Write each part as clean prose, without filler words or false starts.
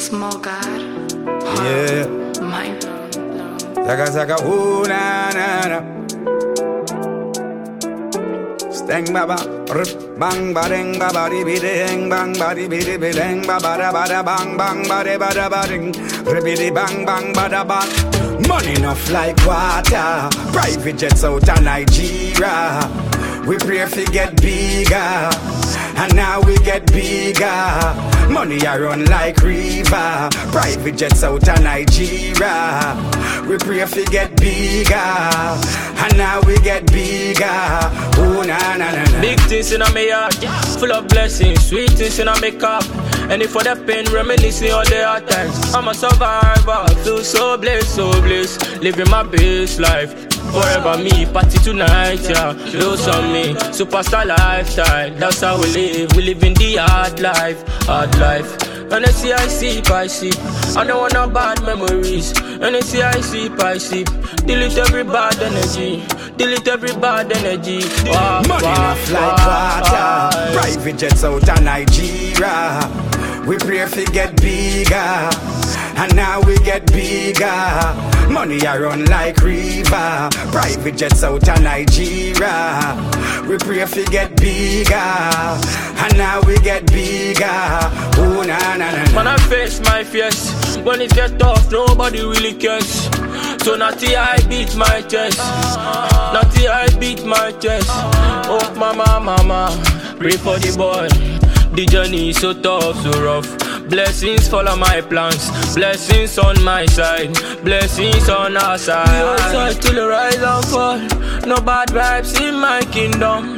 Small God. Yeah. Mind blown. Zaga, ooh, na, na, na. Stang baba, bang badeng babadi bideng bang badi bidi bideng babada bada bang bang bade bada bading ribidi bang bang bada bang. Money enough like water, private jets out of Nigeria. We pray fi get bigger, and now we get bigger. Money a run like river, private jets out of Nigeria. We pray fi get bigger, and now we get bigger. Oh na na na na. Big things in my heart, full of blessings, sweet things in my cup. And if for the pain, reminiscing all the hard times. I'm a survivor, feel so blessed, living my best life. Forever me, party tonight, yeah. Lose on me, superstar lifestyle. That's how we live. We live in the hard life, hard life. And I sip. I don't want no bad memories. And I sip. Delete every bad energy. Money enough like water, private jets out of Nigeria. We pray fi get bigger, and now we get bigger. Money a run like river, private jets out of Nigeria. We pray fi get bigger, and now we get bigger. Oh na na na na. Man, I face my fears. When it get tough, nobody really cares. So naughty I beat my chest. Oh mama, pray for the boy. The journey is so tough, so rough. Blessings follow my plans. Blessings on my side. Blessings on our side. We outside till the rise and fall. No bad vibes in my kingdom.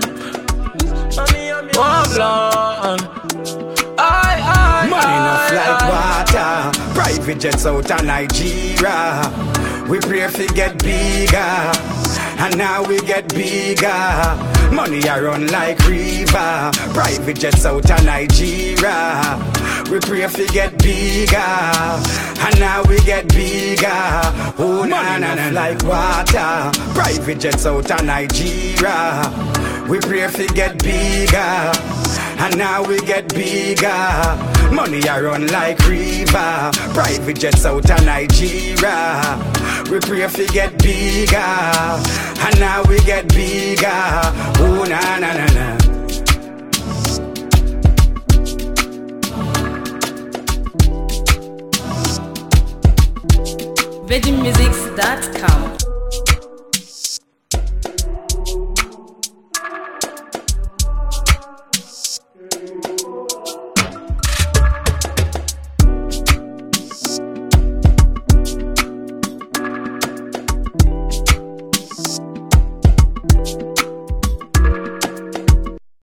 One plan. Money enough like water, private jets out of Nigeria. We pray fi get bigger, and now we get bigger. Money a run like river, private jets out of Nigeria. We pray fi get bigger, and now we get bigger. Oh na na na, like water, private jets out of Nigeria. We pray fi get bigger, and now we get bigger. Money a run like river, private jets out of Nigeria. We pray fi get bigger, and now we get bigger. Oh na na na na. VeggieMusics.com